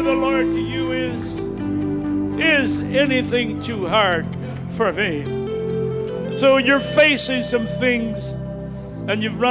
the Lord to you is anything too hard for me? So you're facing some things and you've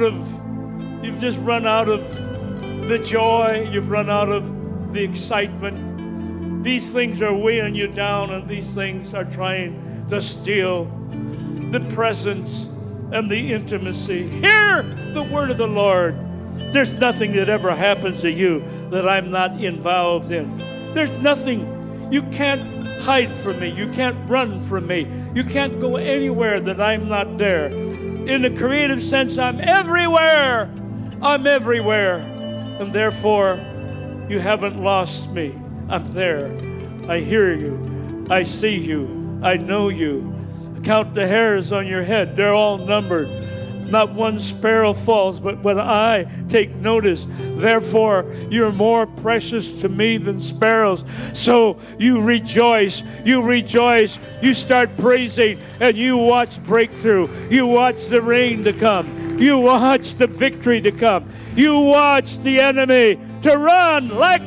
just run out of the joy, you've run out of the excitement. These things are weighing you down, and these things are trying to steal the presence and the intimacy. Hear the word of the Lord. There's nothing that ever happens to you that I'm not involved in. There's nothing. You can't hide from me. You can't run from me. You can't go anywhere that I'm not there. In the creative sense, I'm everywhere. I'm everywhere. And therefore, you haven't lost me. I'm there. I hear you. I see you. I know you. Count the hairs on your head. They're all numbered. Not one sparrow falls, but when I take notice, therefore you're more precious to me than sparrows. So you rejoice, you start praising, and you watch breakthrough. You watch the rain to come. You watch the victory to come. You watch the enemy to run like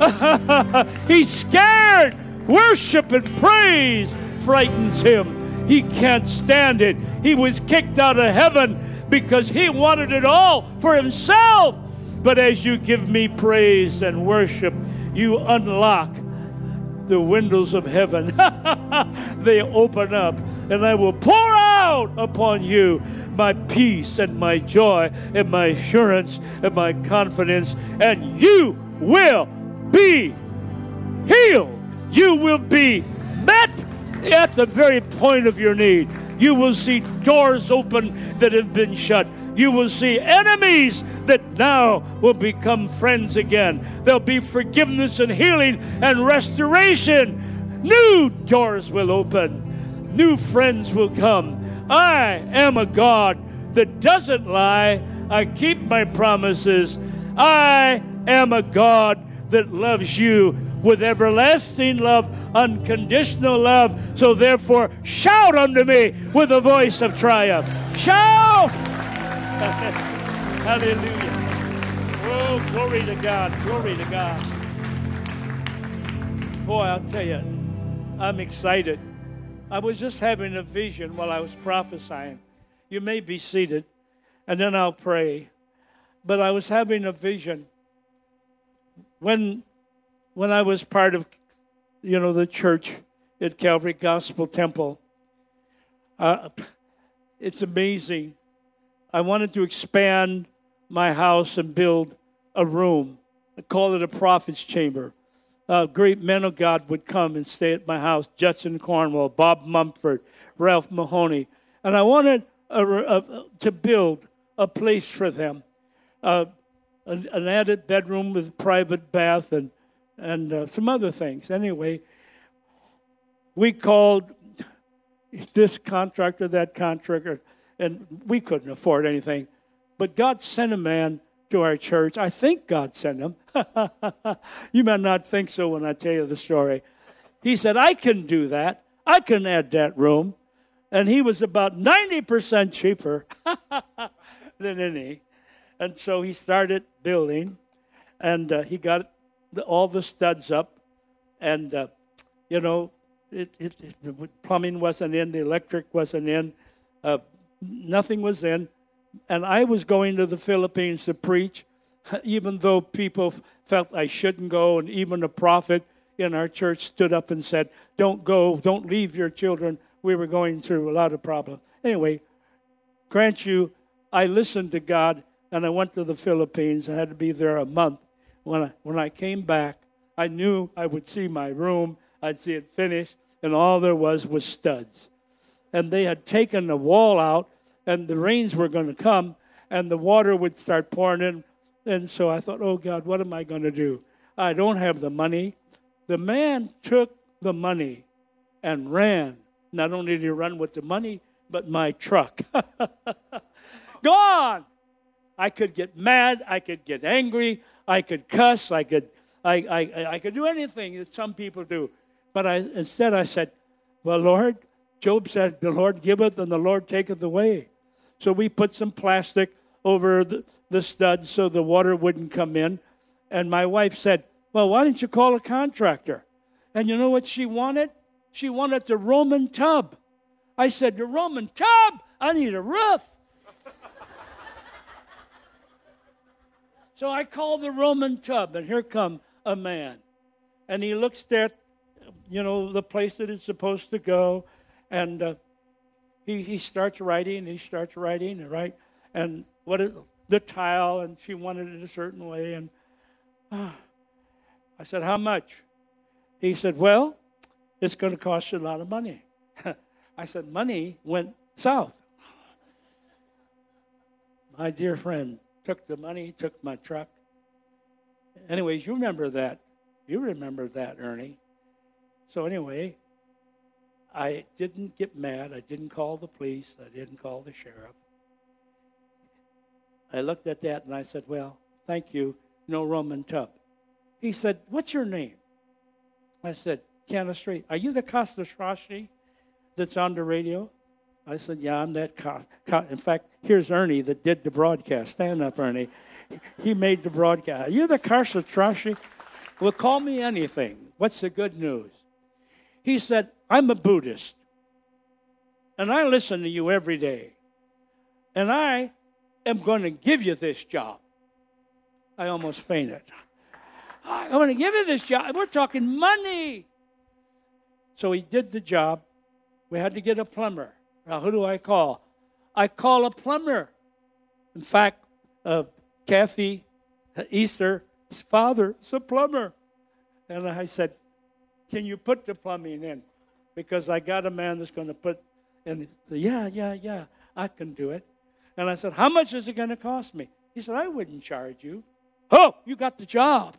he's scared. Worship and praise frightens him. He can't stand it. He was kicked out of heaven because he wanted it all for himself. But as you give me praise and worship, you unlock the windows of heaven. They open up, and I will pour out upon you my peace and my joy and my assurance and my confidence, and you will be healed. You will be met at the very point of your need. You will see doors open that have been shut. You will see enemies that now will become friends again. There'll be forgiveness and healing and restoration. New doors will open. New friends will come. I am a God that doesn't lie. I keep my promises. I am a God that loves you with everlasting love, unconditional love. So therefore, shout unto me with a voice of triumph. Shout! Hallelujah. Oh, glory to God. Glory to God. Boy, I'll tell you, I'm excited. I was just having a vision while I was prophesying. You may be seated, and then I'll pray. But I was having a vision. When I was part of, the church at Calvary Gospel Temple, it's amazing. I wanted to expand my house and build a room. I call it a prophet's chamber. Great men of God would come and stay at my house. Judson Cornwell, Bob Mumford, Ralph Mahoney. And I wanted to build a place for them. An added bedroom with private bath and some other things. Anyway, we called this contractor, that contractor, and we couldn't afford anything. But God sent a man to our church. I think God sent him. You may not think so when I tell you the story. He said, I can do that. I can add that room. And he was about 90% cheaper than any. And so he started building, and he got all the studs up, and, the plumbing wasn't in, the electric wasn't in, nothing was in. And I was going to the Philippines to preach, even though people felt I shouldn't go, and even a prophet in our church stood up and said, don't go, don't leave your children. We were going through a lot of problems. Anyway, grant you, I listened to God, and I went to the Philippines. I had to be there a month. When I came back, I knew I would see my room. I'd see it finished, and all there was studs. And they had taken the wall out, and the rains were going to come, and the water would start pouring in. And so I thought, oh, God, what am I going to do? I don't have the money. The man took the money and ran. Not only did he run with the money, but my truck. Gone! I could get mad. I could get angry. I could cuss. I could do anything that some people do. But instead I said, well, Lord, Job said, the Lord giveth and the Lord taketh away. So we put some plastic over the studs so the water wouldn't come in. And my wife said, Well, why didn't you call a contractor? And you know what she wanted? She wanted the Roman tub. I said, the Roman tub? I need a roof. So I called the Roman tub, and here come a man. And he looks there, the place that it's supposed to go, and he starts writing, right? And the tile, and she wanted it a certain way, and I said, how much? He said, well, it's going to cost you a lot of money. I said, money went south. My dear friend took the money, took my truck. Anyways, you remember that. You remember that, Ernie. So anyway, I didn't get mad. I didn't call the police. I didn't call the sheriff. I looked at that and I said, well, thank you. No Roman tub. He said, what's your name? I said, Kenneth Street. Are you the Costa Strashi that's on the radio? I said, yeah, I'm that. In fact, here's Ernie that did the broadcast. Stand up, Ernie. He made the broadcast. Are you the Costa Strashi? Well, call me anything. What's the good news? He said, I'm a Buddhist, and I listen to you every day, and I am going to give you this job. I almost fainted. I'm going to give you this job. We're talking money. So he did the job. We had to get a plumber. Now, who do I call? I call a plumber. In fact, Kathy Easter's father is a plumber. And I said, can you put the plumbing in? Because I got a man that's going to put in. He said, yeah, I can do it. And I said, how much is it going to cost me? He said, I wouldn't charge you. Oh, you got the job.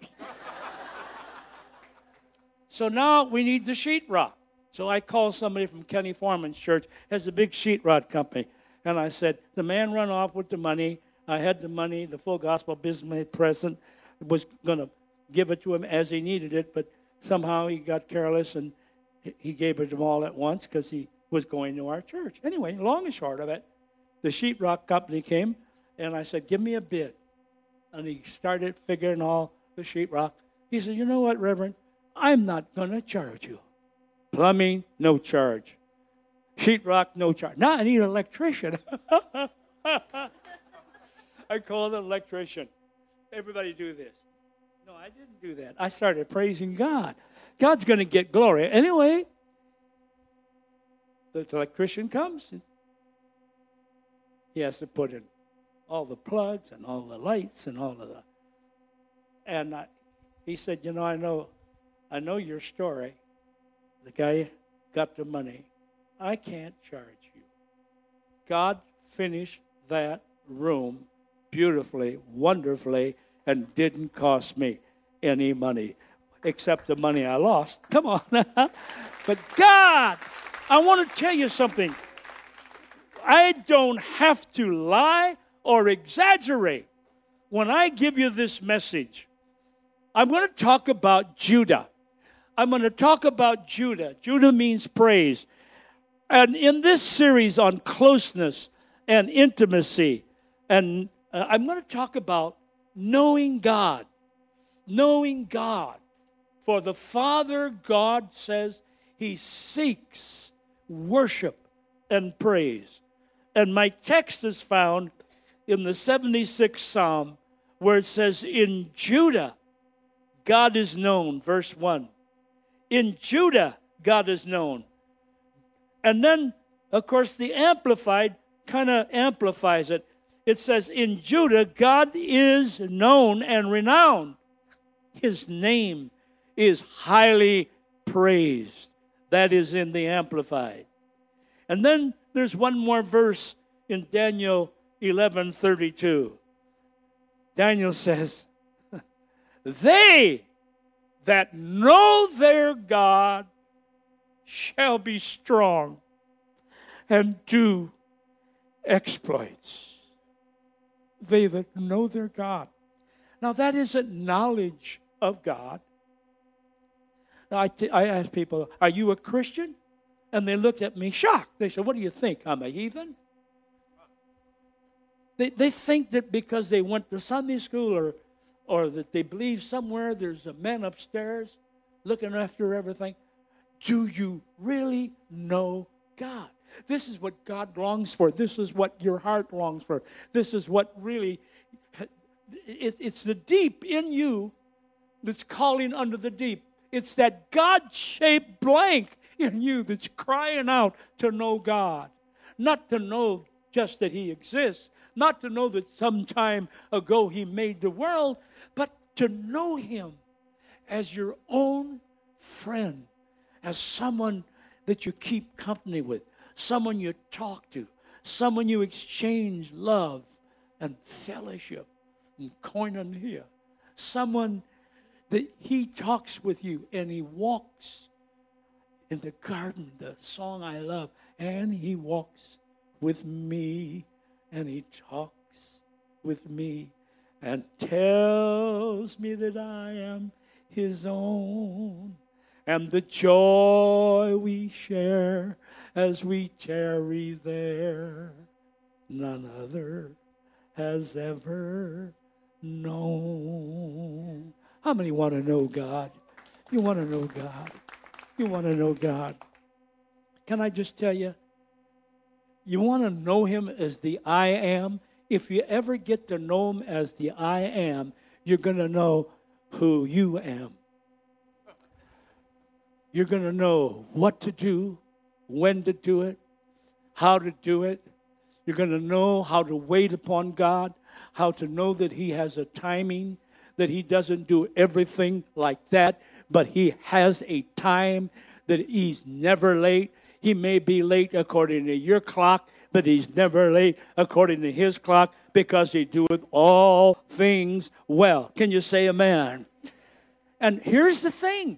So now we need the sheetrock. So I called somebody from Kenny Foreman's church, has a big sheetrock company. And I said, the man run off with the money. I had the money, the full gospel business present, was going to give it to him as he needed it, but somehow he got careless and he gave it to them all at once because he was going to our church. Anyway, long and short of it, the sheetrock company came, and I said, give me a bid. And he started figuring all the sheetrock. He said, you know what, Reverend? I'm not going to charge you. Plumbing, no charge. Sheetrock, no charge. Now I need an electrician. I called an electrician. Everybody do this. No, I didn't do that. I started praising God. God's going to get glory. Anyway, the electrician comes. And he has to put in all the plugs and all the lights and all of the. And he said, I know your story. The guy got the money. I can't charge you. God finished that room beautifully, wonderfully, and didn't cost me any money except the money I lost. Come on. But God, I want to tell you something. I don't have to lie or exaggerate when I give you this message. I'm going to talk about Judah. I'm going to talk about Judah. Judah means praise. And in this series on closeness and intimacy, and I'm going to talk about knowing God. Knowing God. For the Father, God says, He seeks worship and praise. And my text is found in the 76th Psalm, where it says, in Judah, God is known, verse 1. In Judah, God is known. And then, of course, the Amplified kind of amplifies it. It says, in Judah, God is known and renowned. His name is highly praised. That is in the Amplified. And then there's one more verse in Daniel 11:32. Daniel says, they that know their God shall be strong and do exploits. They that know their God. Now that isn't knowledge of God. Now, I ask people, are you a Christian? And they looked at me shocked. They said, what do you think? I'm a heathen? They think that because they went to Sunday school or that they believe somewhere there's a man upstairs looking after everything. Do you really know God? This is what God longs for. This is what your heart longs for. This is what really, it's the deep in you that's calling under the deep. It's that God-shaped blank in you that's crying out to know God. Not to know just that He exists, not to know that some time ago He made the world, but to know Him as your own friend, as someone that you keep company with, someone you talk to, someone you exchange love and fellowship and koinonia, someone that He talks with you and He walks in the garden, the song I love, and He walks with me and He talks with me and tells me that I am His own, and the joy we share as we tarry there, none other has ever known. How many want to know God? You want to know God. You want to know God. Can I just tell you, you want to know Him as the I am? If you ever get to know Him as the I am, you're going to know who you am. You're going to know what to do, when to do it, how to do it. You're going to know how to wait upon God, how to know that He has a timing, that He doesn't do everything like that, but He has a time, that He's never late. He may be late according to your clock, but He's never late according to His clock, because He doeth all things well. Can you say amen? And here's the thing.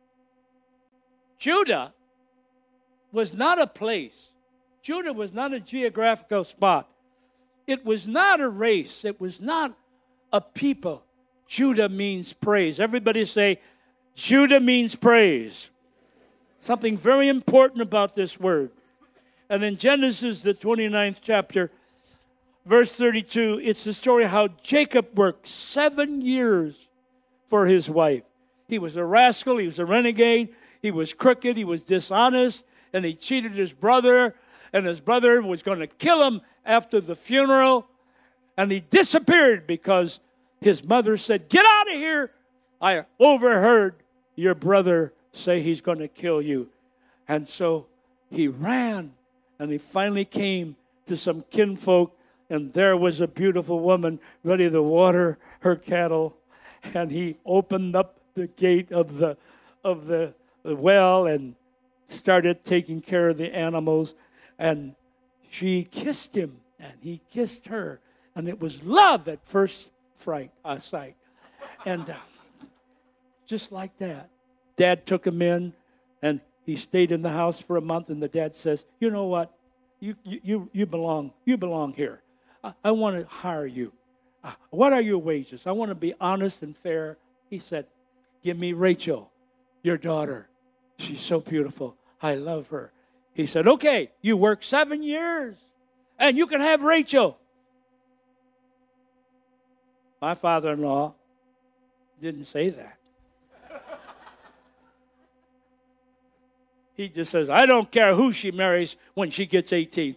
Judah was not a place. Judah was not a geographical spot. It was not a race. It was not a people. Judah means praise. Everybody say, Judah means praise. Something very important about this word. And in Genesis, the 29th chapter, verse 32, it's the story how Jacob worked 7 years for his wife. He was a rascal. He was a renegade. He was crooked. He was dishonest. And he cheated his brother. And his brother was going to kill him after the funeral. And he disappeared because his mother said, get out of here. I overheard your brother say he's going to kill you. And so he ran, and he finally came to some kinfolk, and there was a beautiful woman ready to water her cattle. And he opened up the gate of the well and started taking care of the animals. And she kissed him, and he kissed her. And it was love at first sight. And just like that, Dad took him in, and he stayed in the house for a month. And the dad says, you know what? You belong here. I want to hire you. What are your wages? I want to be honest and fair. He said, give me Rachel, your daughter. She's so beautiful. I love her. He said, okay, you work 7 years, and you can have Rachel. My father-in-law didn't say that. He just says, I don't care who she marries when she gets 18.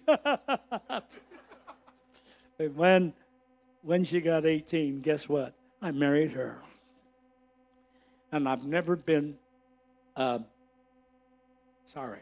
And when she got 18, guess what? I married her. And I've never been sorry.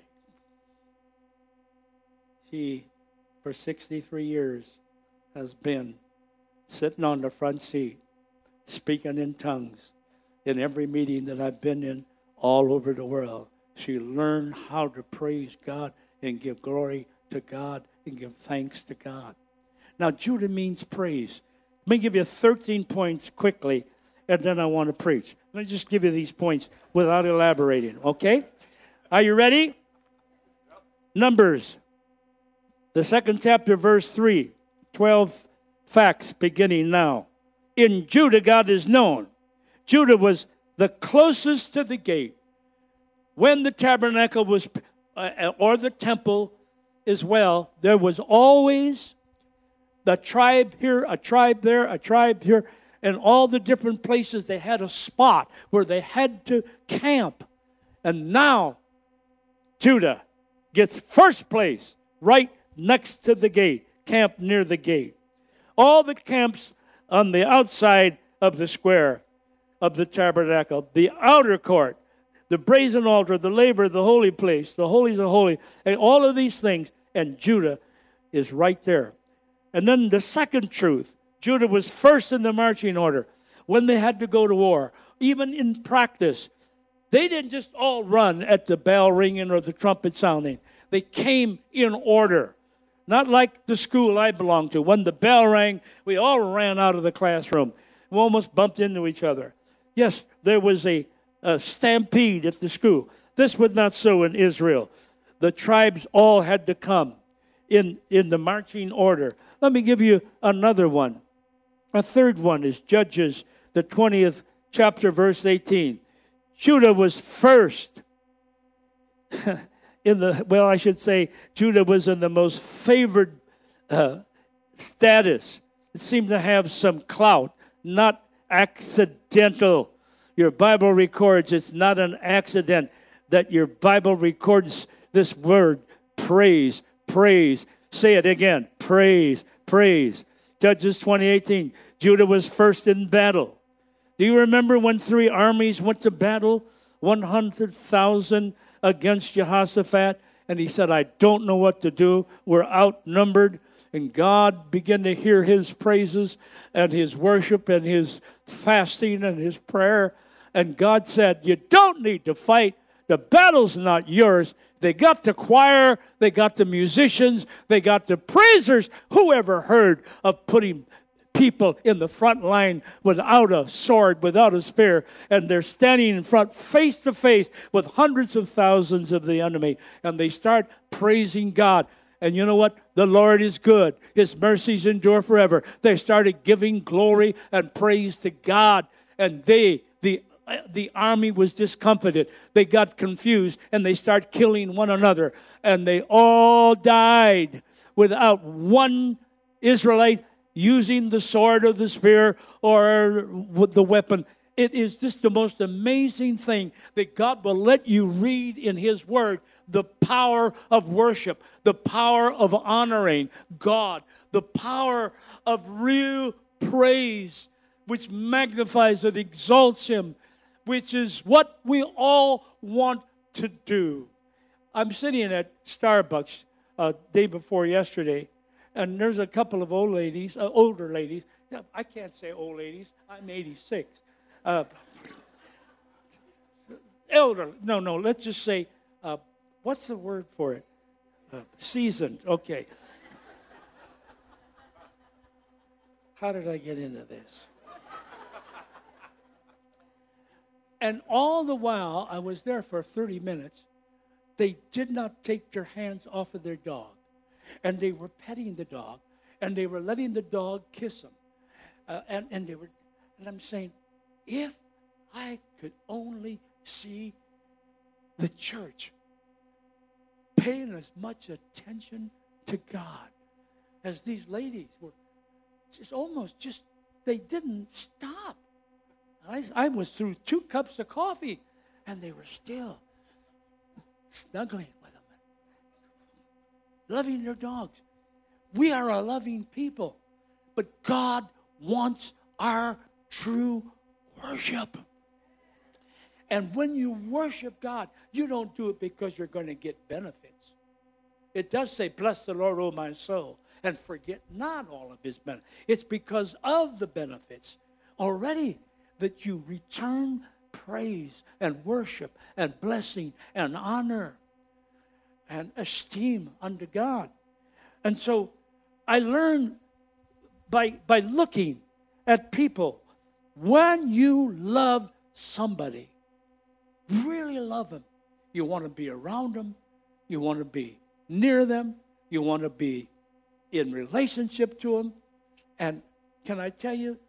She, for 63 years, has been sitting on the front seat, speaking in tongues in every meeting that I've been in all over the world. She learned how to praise God and give glory to God and give thanks to God. Now, Judah means praise. Let me give you 13 points quickly, and then I want to preach. Let me just give you these points without elaborating, okay? Are you ready? Numbers, the 2nd chapter, verse 3, 12 facts beginning now. In Judah, God is known. Judah was the closest to the gate. When the tabernacle was, or the temple as well, there was always the tribe here, a tribe there, a tribe here. And all the different places, they had a spot where they had to camp. And now, Judah gets first place right next to the gate, camp near the gate. All the camps on the outside of the square of the tabernacle, the outer court, the brazen altar, the laver, the holy place, the holies of holy, and all of these things, and Judah is right there. And then the second truth, Judah was first in the marching order when they had to go to war. Even in practice, they didn't just all run at the bell ringing or the trumpet sounding. They came in order. Not like the school I belonged to. When the bell rang, we all ran out of the classroom. We almost bumped into each other. Yes, there was a stampede at the school. This was not so in Israel. The tribes all had to come in the marching order. Let me give you another one. A third one is Judges, the 20th chapter, verse 18. Judah was first Judah was in the most favored status. It seemed to have some clout, not accidental. Your Bible records it's not an accident that your Bible records this word, praise, praise. Say it again, praise, praise. Judges 20:18, Judah was first in battle. Do you remember when 3 armies went to battle? 100,000 against Jehoshaphat. And he said, I don't know what to do. We're outnumbered. And God began to hear his praises and his worship and his fasting and his prayer. And God said, you don't need to fight. The battle's not yours. They got the choir. They got the musicians. They got the praisers. Who ever heard of putting people in the front line without a sword, without a spear, and they're standing in front face to face with hundreds of thousands of the enemy, and they start praising God. And you know what? The Lord is good. His mercies endure forever. They started giving glory and praise to God, and the army was discomfited. They got confused, and they start killing one another, and they all died without one Israelite using the sword or the spear or with the weapon. It is just the most amazing thing that God will let you read in his word, the power of worship, the power of honoring God, the power of real praise, which magnifies and exalts him, which is what we all want to do. I'm sitting at Starbucks day before yesterday, and there's a couple of older ladies. I can't say old ladies. I'm 86. Let's just say, what's the word for it? Seasoned. Okay. How did I get into this? And all the while, I was there for 30 minutes, they did not take their hands off of their dog. And they were petting the dog, and they were letting the dog kiss them. And I'm saying, if I could only see the church paying as much attention to God as these ladies were, they didn't stop. I was through 2 cups of coffee, and they were still snuggling with them, loving their dogs. We are a loving people, but God wants our true worship. And when you worship God, you don't do it because you're going to get benefits. It does say, bless the Lord, O my soul, and forget not all of his benefits. It's because of the benefits already that you return praise and worship and blessing and honor and esteem unto God. And so I learned by looking at people, when you love somebody, really love them, you want to be around them, you want to be near them, you want to be in relationship to them. And can I tell you,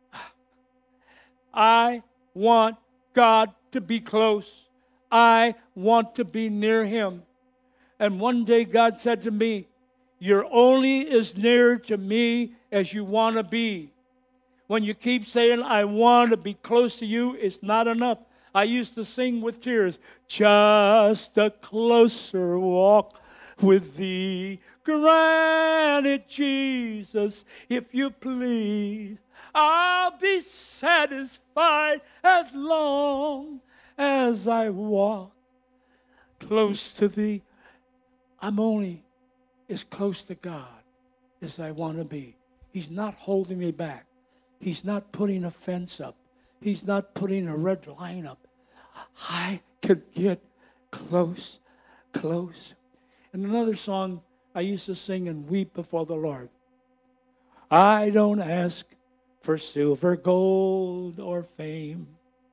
I want God to be close. I want to be near him. And one day God said to me, you're only as near to me as you want to be. When you keep saying, I want to be close to you, it's not enough. I used to sing with tears, just a closer walk with thee. Grant it, Jesus, if you please. I'll be satisfied as long as I walk close to thee. I'm only as close to God as I want to be. He's not holding me back. He's not putting a fence up. He's not putting a red line up. I can get close, close. And another song I used to sing and weep before the Lord. I don't ask for silver, gold, or fame.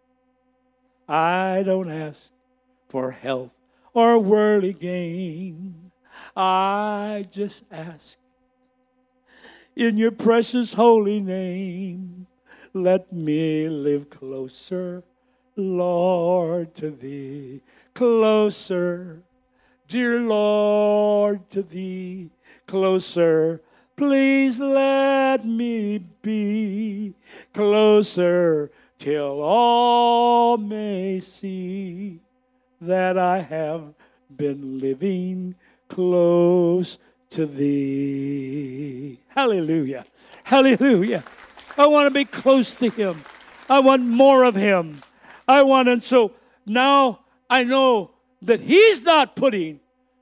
I don't ask for health or worldly gain. I just ask in your precious holy name, let me live closer, Lord, to thee. Closer, dear Lord, to thee. Closer, please let me be. Closer, till all may see that I have been living close to thee. Hallelujah. Hallelujah. I want to be close to him. I want more of him. And so now I know that he's not putting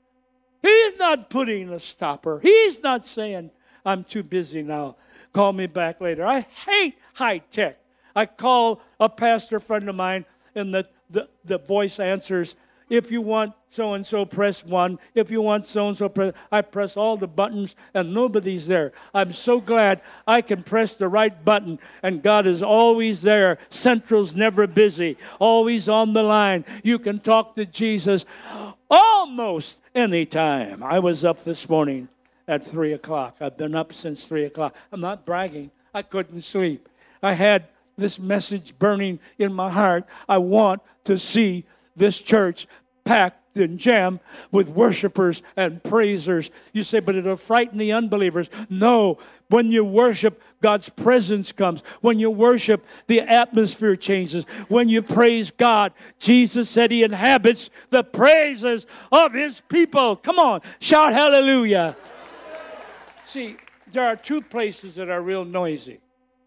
a stopper. He's not saying, I'm too busy now. Call me back later. I hate high tech. I call a pastor friend of mine, and the voice answers, if you want so-and-so, press 1. If you want so-and-so, I press all the buttons, and nobody's there. I'm so glad I can press the right button, and God is always there. Central's never busy, always on the line. You can talk to Jesus almost any time. I was up this morning at 3 o'clock. I've been up since 3 o'clock. I'm not bragging. I couldn't sleep. I had this message burning in my heart. I want to see this church packed and jammed with worshipers and praisers. You say, but it'll frighten the unbelievers. No. When you worship, God's presence comes. When you worship, the atmosphere changes. When you praise God, Jesus said he inhabits the praises of his people. Come on, shout hallelujah. See, there are two places that are real noisy.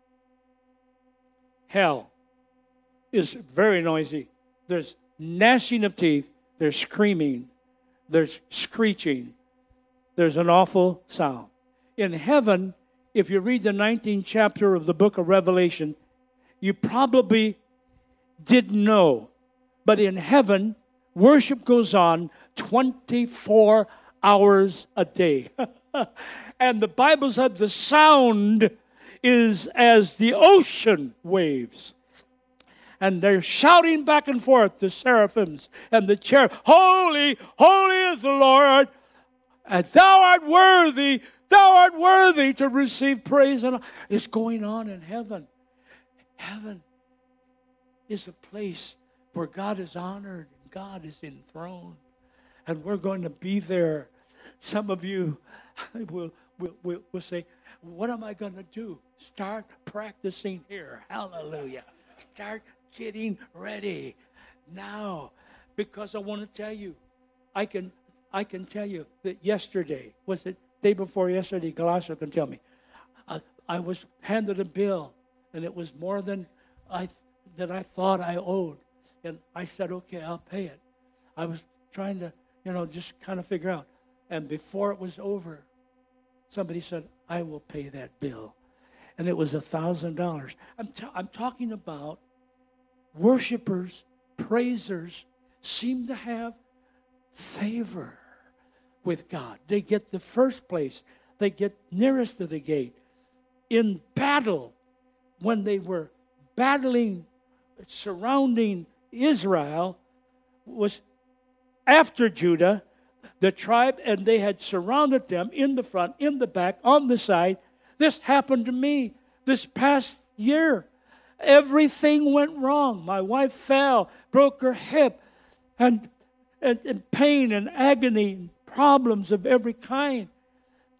Hell is very noisy. There's gnashing of teeth. There's screaming. There's screeching. There's an awful sound. In heaven, if you read the 19th chapter of the book of Revelation, you probably didn't know. But in heaven, worship goes on 24 hours a day. And the Bible said the sound is as the ocean waves. And they're shouting back and forth, the seraphims and the cherub, holy, holy is the Lord, and thou art worthy to receive praise. And it's going on in heaven. Heaven is a place where God is honored and God is enthroned. And we're going to be there. Some of you will say, what am I going to do? Start practicing here. Hallelujah. Start getting ready now, because I want to tell you, I can tell you that yesterday, was it day before yesterday, Glasser can tell me, I was handed a bill, and it was more than I thought I owed, and I said, okay, I'll pay it. I was trying to, just kind of figure out, and before it was over, somebody said, I will pay that bill, and it was $1,000. I'm talking about worshipers, praisers seem to have favor with God. They get the first place. They get nearest to the gate. In battle, when they were battling, surrounding Israel, was after Judah, the tribe, and they had surrounded them in the front, in the back, on the side. This happened to me this past year. Everything went wrong. My wife fell, broke her hip, and pain and agony and problems of every kind.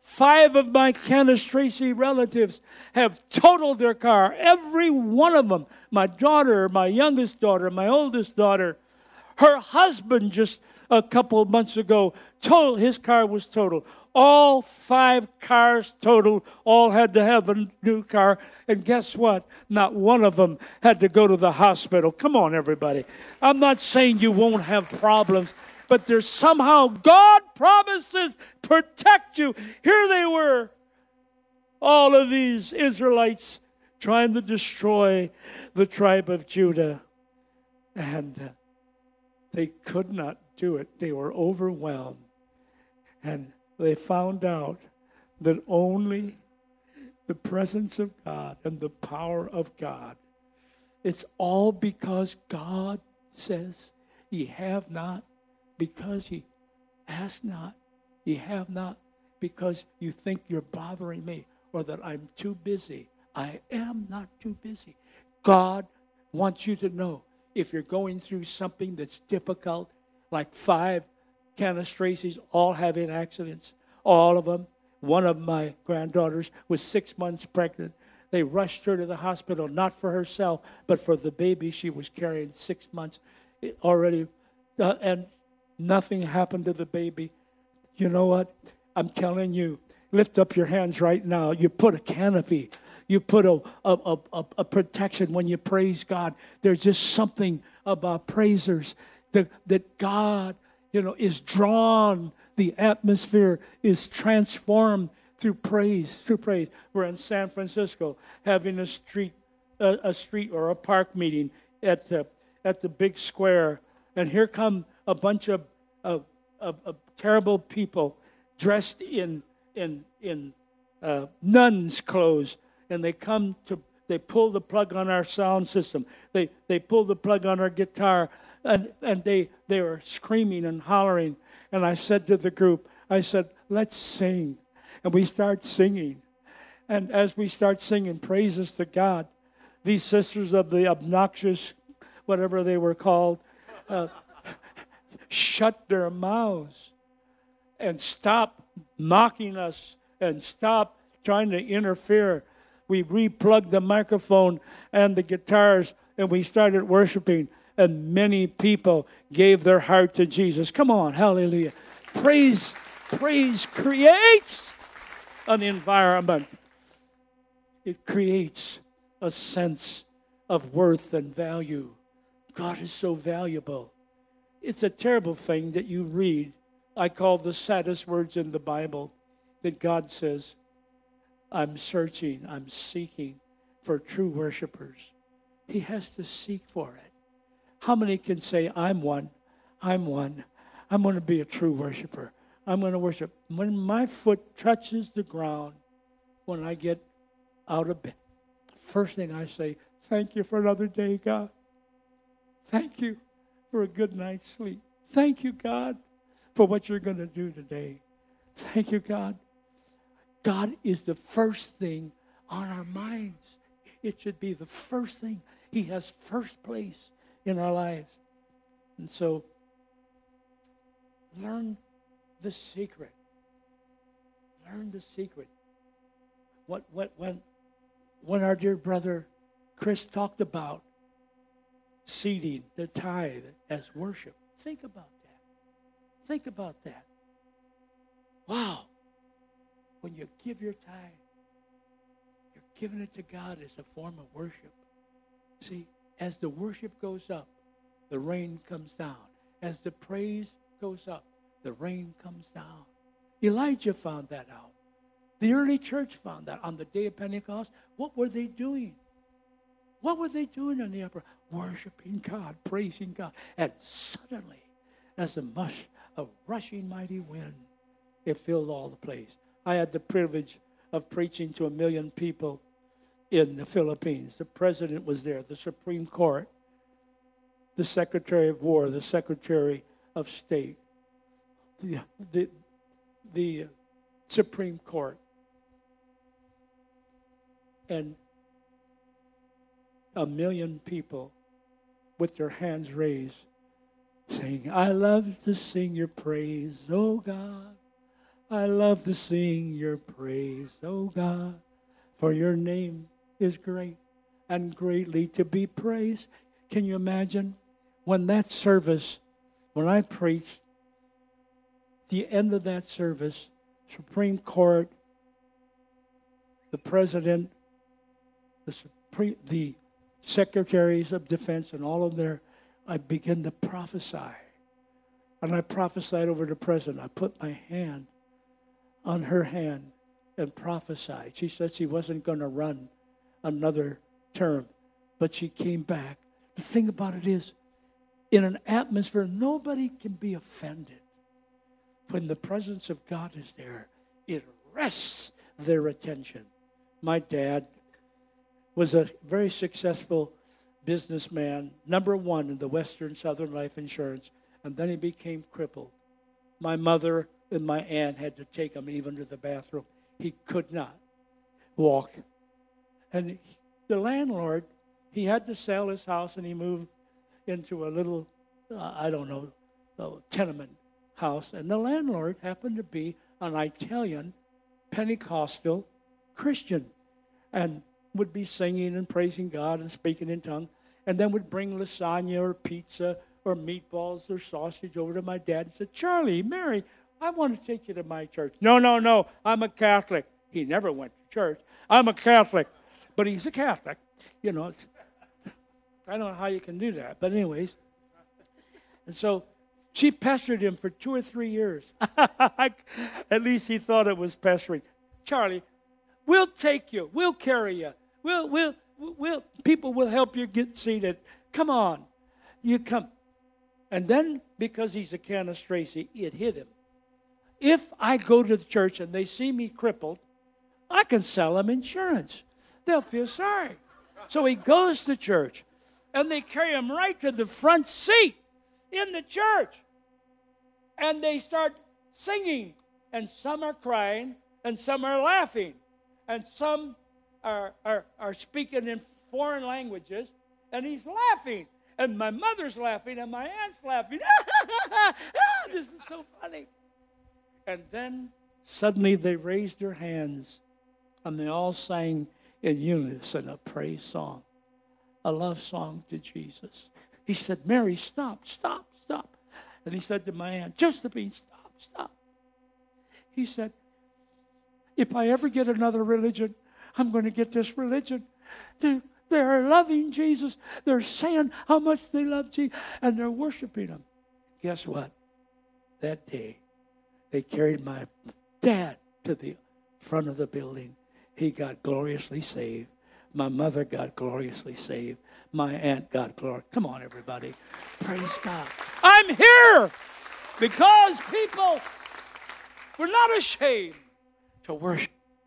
5 of my Candace Tracy relatives have totaled their car. Every one of them. My daughter, my youngest daughter, my oldest daughter. Her husband just a couple of months ago, his car was totaled. All 5 cars totaled. All had to have a new car. And guess what? Not one of them had to go to the hospital. Come on, everybody. I'm not saying you won't have problems, but there's somehow God promises protect you. Here they were, all of these Israelites trying to destroy the tribe of Judah. And they could not do it. They were overwhelmed. And they found out that only the presence of God and the power of God, it's all because God says, ye have not because ye ask not. Ye have not because you think you're bothering me or that I'm too busy. I am not too busy. God wants you to know if you're going through something that's difficult, like 5 Candace Tracy's all having accidents, all of them. One of my granddaughters was 6 months pregnant. They rushed her to the hospital, not for herself, but for the baby she was carrying 6 months already. And nothing happened to the baby. You know what? I'm telling you, lift up your hands right now. You put a canopy. You put a protection when you praise God. There's just something about praisers that God, is drawn. The atmosphere is transformed through praise. We're in San Francisco having a street or a park meeting at the big square, and here come a bunch of terrible people dressed in nuns' clothes, and they pull the plug on our sound system. They pull the plug on our guitar, and they were screaming and hollering. And I said to the group, let's sing. And we start singing. And as we start singing praises to God, these sisters of the obnoxious, whatever they were called, shut their mouths and stop mocking us and stop trying to interfere. We replugged the microphone and the guitars, and we started worshiping. And many people gave their heart to Jesus. Come on, hallelujah. Praise creates an environment. It creates a sense of worth and value. God is so valuable. It's a terrible thing that you read. I call the saddest words in the Bible that God says, I'm searching, I'm seeking for true worshipers. He has to seek for it. How many can say, I'm one. I'm going to be a true worshiper. I'm going to worship. When my foot touches the ground, when I get out of bed, first thing I say, thank you for another day, God. Thank you for a good night's sleep. Thank you, God, for what you're going to do today. Thank you, God. God is the first thing on our minds. It should be the first thing. He has first place in our lives. And so, learn the secret. Learn the secret. When our dear brother Chris talked about seeding the tithe as worship, think about that. Think about that. Wow. When you give your tithe, you're giving it to God as a form of worship. See, as the worship goes up, the rain comes down. As the praise goes up, the rain comes down. Elijah found that out. The early church found that on the day of Pentecost. What were they doing? What were they doing in the upper? Worshiping God, praising God. And suddenly, as a rushing mighty wind, it filled all the place. I had the privilege of preaching to 1 million people in the Philippines. The president was there, the Supreme Court, the Secretary of War, the Secretary of State, the Supreme Court, and 1 million people with their hands raised saying, I love to sing your praise, oh God. I love to sing your praise, oh God, for your name is great and greatly to be praised. Can you imagine when that service, when I preached, the end of that service, Supreme Court, the President, the Secretaries of Defense and all of their, I began to prophesy. And I prophesied over the President. I put my hand on her hand and prophesied. She said she wasn't going to run another term, but she came back. The thing about it is, in an atmosphere, nobody can be offended. When the presence of God is there, it arrests their attention. My dad was a very successful businessman, number one in the Western Southern Life Insurance, and then he became crippled. My mother and my aunt had to take him even to the bathroom. He could not walk. And the landlord, he had to sell his house, and he moved into a little, tenement house. And the landlord happened to be an Italian Pentecostal Christian and would be singing and praising God and speaking in tongues, and then would bring lasagna or pizza or meatballs or sausage over to my dad and said, Charlie, Mary, I want to take you to my church. No, I'm a Catholic. He never went to church. I'm a Catholic. But he's a Catholic. You know, I don't know how you can do that. But anyways, and so she pestered him for 2 or 3 years. At least he thought it was pestering. Charlie, we'll take you. We'll carry you. People will help you get seated. Come on. You come. And then, because he's a canestraci, it hit him. If I go to the church and they see me crippled, I can sell them insurance. They'll feel sorry. So he goes to church, and they carry him right to the front seat in the church. And they start singing, and some are crying, and some are laughing, and some are speaking in foreign languages, and he's laughing. And my mother's laughing, and my aunt's laughing. This is so funny. And then suddenly they raised their hands, and they all sang in unison a praise song, a love song to Jesus. He said, Mary, stop. And he said to my aunt, Josephine, stop. He said, if I ever get another religion, I'm going to get this religion. They're loving Jesus. They're saying how much they love Jesus, and they're worshiping him. Guess what? That day, they carried my dad to the front of the building. He got gloriously saved. My mother got gloriously saved. My aunt got glory. Come on, everybody. Praise God. I'm here because people were not ashamed to worship.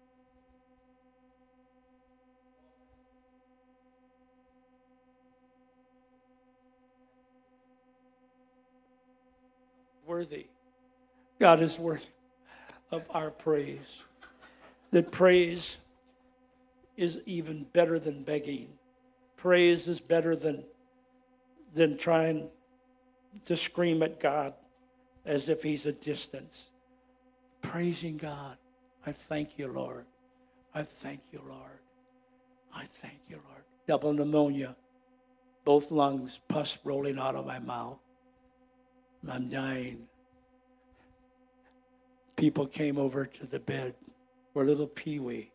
Worthy. God is worthy of our praise. That praise is even better than begging. Praise is better than trying to scream at God as if he's a distance. Praising God. I thank you, Lord. I thank you, Lord. I thank you, Lord. Double pneumonia. Both lungs, pus rolling out of my mouth. I'm dying. People came over to the bed. We're little Pee-wee,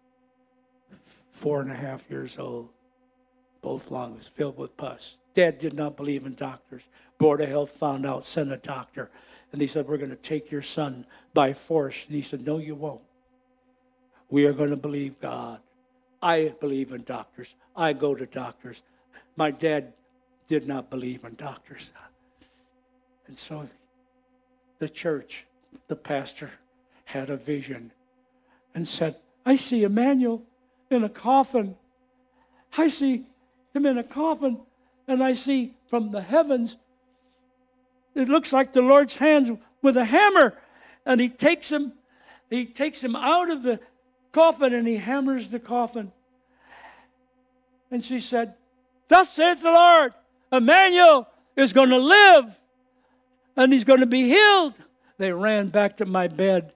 4.5 years old, both lungs filled with pus. Dad did not believe in doctors. Board of Health found out, sent a doctor. And he said, we're going to take your son by force. And he said, no, you won't. We are going to believe God. I believe in doctors. I go to doctors. My dad did not believe in doctors. And so the church, the pastor, had a vision and said, I see Emmanuel in a coffin. I see him in a coffin, and I see from the heavens, it looks like the Lord's hands with a hammer, and he takes him out of the coffin, and he hammers the coffin. And she said, thus saith the Lord, Emmanuel is going to live, and he's going to be healed. They ran back to my bed.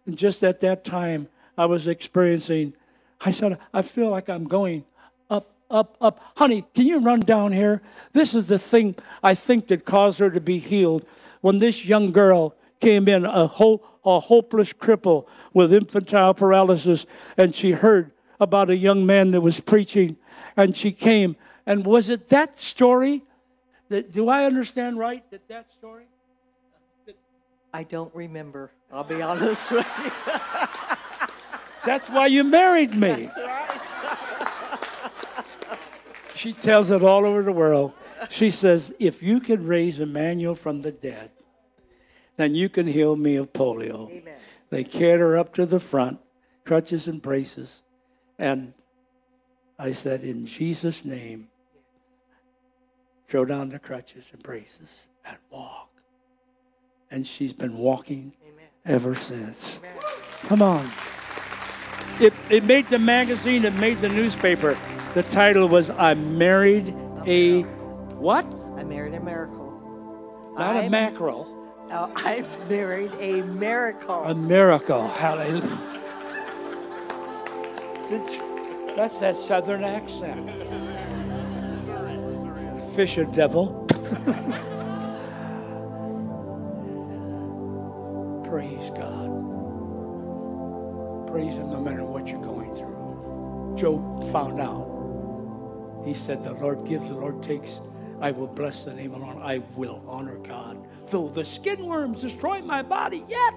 And just at that time, I was experiencing, I said, I feel like I'm going up, up, up. Honey, can you run down here? This is the thing I think that caused her to be healed. When this young girl came in, a hopeless cripple with infantile paralysis, and she heard about a young man that was preaching, and she came. And was it that story? Do I understand right that story? I don't remember. I'll be honest with you. That's why you married me. That's right. She tells it all over the world. She says, if you could raise Emmanuel from the dead, then you can heal me of polio. Amen. They carried her up to the front, crutches and braces. And I said, in Jesus' name, throw down the crutches and braces and walk. And she's been walking ever since. Amen. Come on. It made the magazine, it made the newspaper. The title was, I Married a what? I married a miracle. Not a mackerel. I married a miracle. A miracle. Hallelujah. That's that southern accent. Fisher devil. Praise God. Praise Him no matter what you're going through. Job found out. He said, the Lord gives, the Lord takes. I will bless the name of the Lord. I will honor God. Though the skin worms destroy my body, yet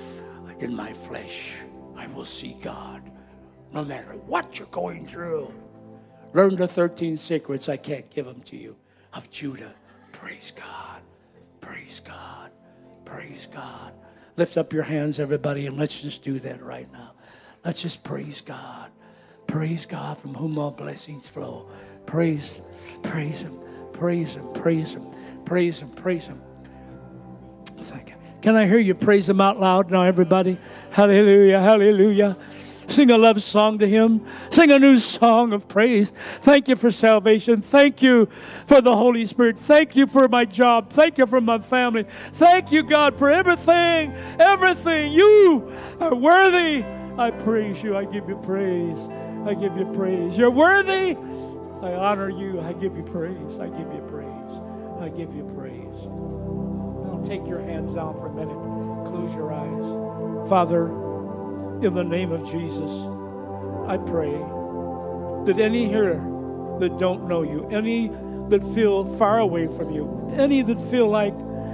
in my flesh I will see God. No matter what you're going through. Learn the 13 secrets. I can't give them to you. Of Judah. Praise God. Praise God. Praise God. Lift up your hands, everybody, and let's just do that right now. Let's just praise God. Praise God from whom all blessings flow. Praise Him. Praise Him. Praise Him. Praise Him. Praise Him. Thank you. Can I hear you praise Him out loud now, everybody? Hallelujah. Hallelujah. Sing a love song to Him. Sing a new song of praise. Thank you for salvation. Thank you for the Holy Spirit. Thank you for my job. Thank you for my family. Thank you, God, for everything. Everything. You are worthy. I praise you. I give you praise. I give you praise. You're worthy. I honor you. I give you praise. I give you praise. I give you praise. Now take your hands down for a minute. Close your eyes. Father, in the name of Jesus, I pray that any here that don't know you, any that feel far away from you, any that feel like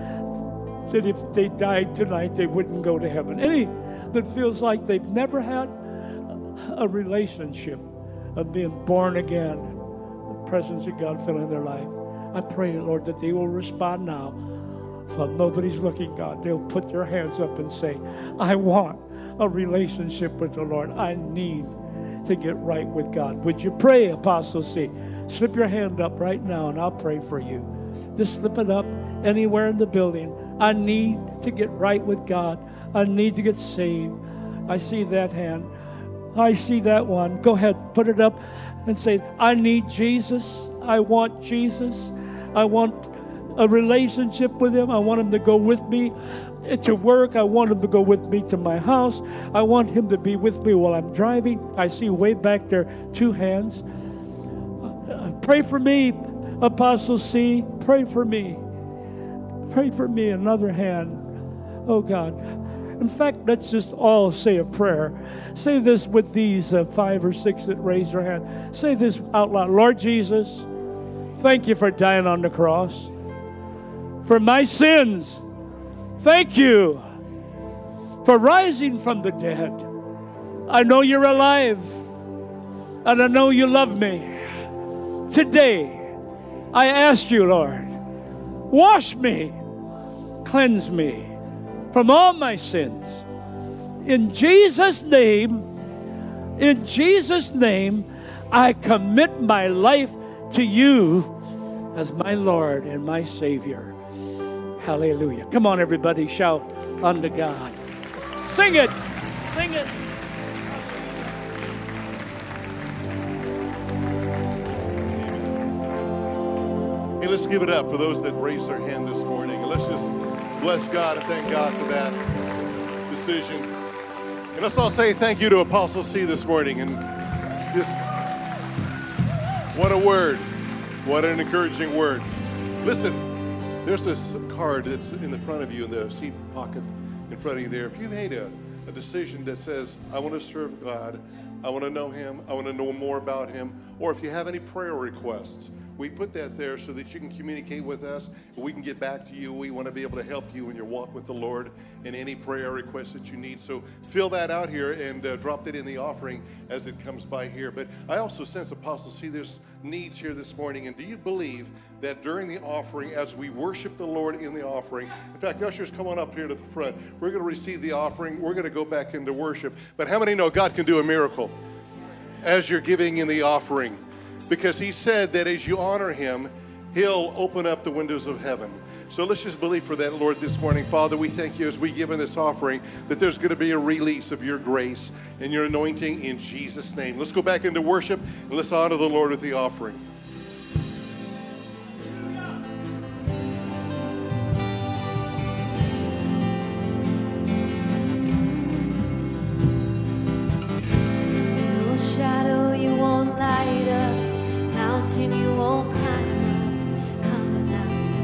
that if they died tonight, they wouldn't go to heaven, any that feels like they've never had a relationship of being born again, the presence of God filling their life, I pray, Lord, that they will respond now. While nobody's looking, God, they'll put their hands up and say, I want a relationship with the Lord. I need to get right with God. Would you pray, Apostle C? Slip your hand up right now and I'll pray for you. Just slip it up anywhere in the building. I need to get right with God. I need to get saved. I see that hand. I see that one. Go ahead, put it up and say, I need Jesus. I want Jesus. I want a relationship with Him. I want Him to go with me to work. I want Him to go with me to my house. I want Him to be with me while I'm driving. I see way back there 2 hands. Pray for me, Apostle C. Pray for me. Pray for me. Another hand. Oh God. In fact, let's just all say a prayer. Say this with these 5 or 6 that raised their hand. Say this out loud. Lord Jesus, thank you for dying on the cross. For my sins. Thank you for rising from the dead. I know you're alive, and I know you love me. Today, I ask you, Lord, wash me, cleanse me from all my sins. In Jesus' name, I commit my life to you as my Lord and my Savior. Hallelujah. Come on, everybody, shout unto God. Sing it. Sing it. Hey, let's give it up for those that raised their hand this morning. And let's just bless God and thank God for that decision. And let's all say thank you to Apostle C this morning. And just, what a word. What an encouraging word. Listen, there's this card that's in the front of you in the seat pocket in front of you there. If you made a decision that says, I want to serve God, I want to know Him, I want to know more about Him, or if you have any prayer requests, we put that there so that you can communicate with us and we can get back to you. We want to be able to help you in your walk with the Lord and any prayer requests that you need. So fill that out here and drop that in the offering as it comes by here. But I also sense, Apostle, see there's needs here this morning. And do you believe that during the offering, as we worship the Lord in the offering, in fact, ushers, come on up here to the front. We're going to receive the offering. We're going to go back into worship. But how many know God can do a miracle as you're giving in the offering? Because He said that as you honor Him, He'll open up the windows of heaven. So let's just believe for that, Lord, this morning. Father, we thank you as we give in this offering that there's going to be a release of your grace and your anointing in Jesus' name. Let's go back into worship and let's honor the Lord with the offering. You won't climb up, coming after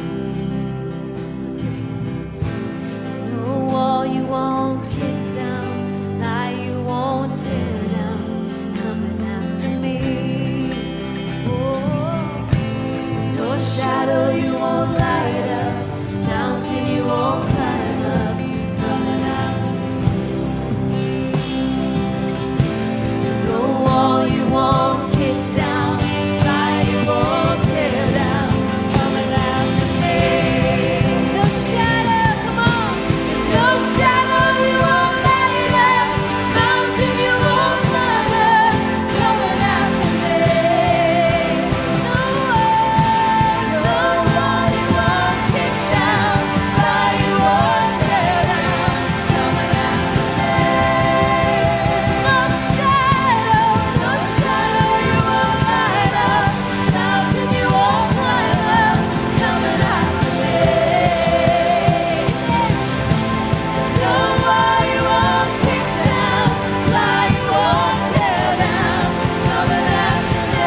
me. There's no wall you won't kick down, lie you won't tear down, coming after me. Oh, there's no shadow you won't light up, mountain you won't climb up, coming after me. There's no wall you won't kick down, won't tear down, coming after me. No shadow, come on. There's no shadow you won't light up, mountain you won't climb up, coming after me. No wall you won't kick down, lie you won't tear down, coming after me. There's no shadow you won't light up, mountain you won't climb up, coming after me. There's no wall you won't kick down, lie you won't tear down, coming after me.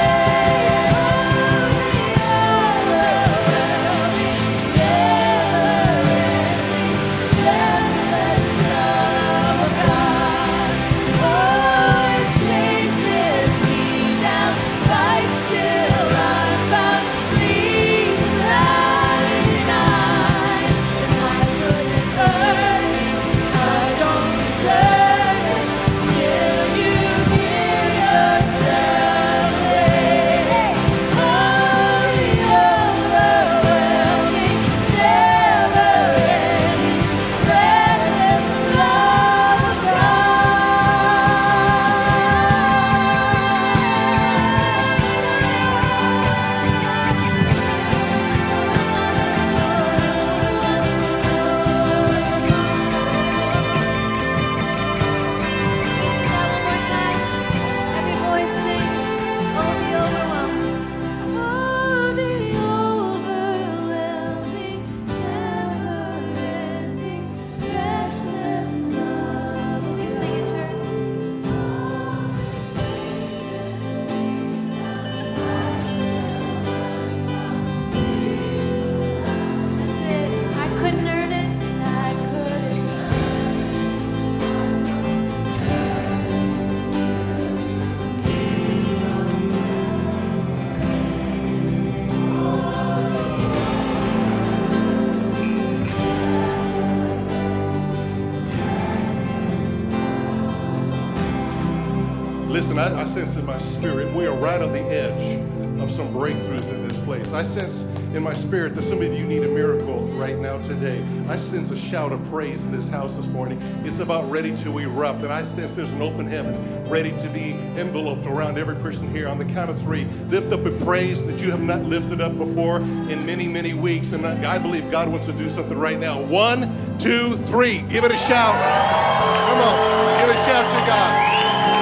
Listen, I sense in my spirit we are right on the edge of some breakthroughs in this place. I sense in my spirit that some of you need a miracle right now today. I sense a shout of praise in this house this morning. It's about ready to erupt, and I sense there's an open heaven ready to be enveloped around every person here. On the count of three, lift up a praise that you have not lifted up before in many, many weeks, and I believe God wants to do something right now. 1, 2, 3. Give it a shout. Come on, give a shout to God.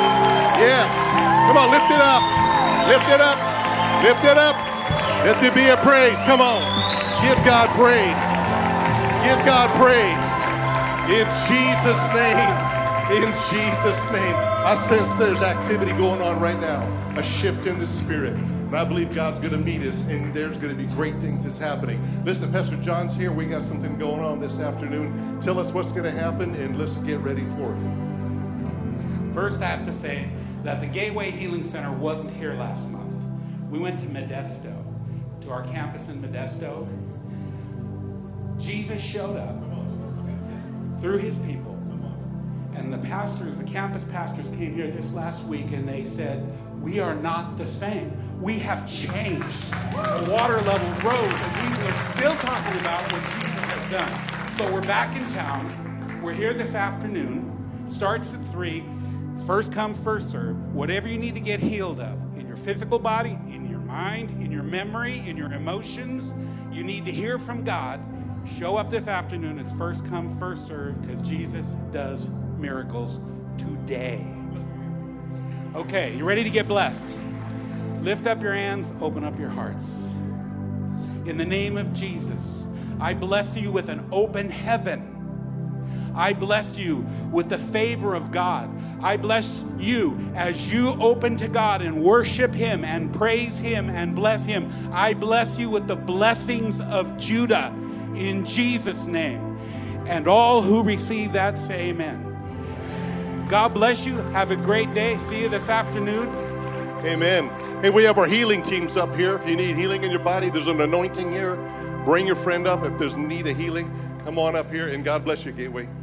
Yes. Come on, lift it up. Lift it up. Lift it up. Let there be a praise. Come on. Give God praise. Give God praise. In Jesus' name. In Jesus' name. I sense there's activity going on right now, a shift in the spirit. And I believe God's going to meet us, and there's going to be great things that's happening. Listen, Pastor John's here. We got something going on this afternoon. Tell us what's going to happen, and let's get ready for it. First, I have to say that the Gateway Healing Center wasn't here last month. We went to Modesto, to our campus in Modesto. Jesus showed up through his people. And the pastors, the campus pastors came here this last week and they said, we are not the same. We have changed. The water level rose and we are still talking about what Jesus has done. So we're back in town. We're here this afternoon. Starts at 3. It's first come, first serve. Whatever you need to get healed of in your physical body, in your mind, in your memory, in your emotions, you need to hear from God. Show up this afternoon. It's first come, first serve, because Jesus does miracles today. Okay, you ready to get blessed? Lift up your hands, open up your hearts. In the name of Jesus, I bless you with an open heaven. I bless you with the favor of God. I bless you as you open to God and worship him and praise him and bless him. I bless you with the blessings of Judah in Jesus' name. And all who receive that say amen. God bless you. Have a great day. See you this afternoon. Amen. Hey, we have our healing teams up here. If you need healing in your body, there's an anointing here. Bring your friend up. If there's need of healing, come on up here, and God bless you, Gateway.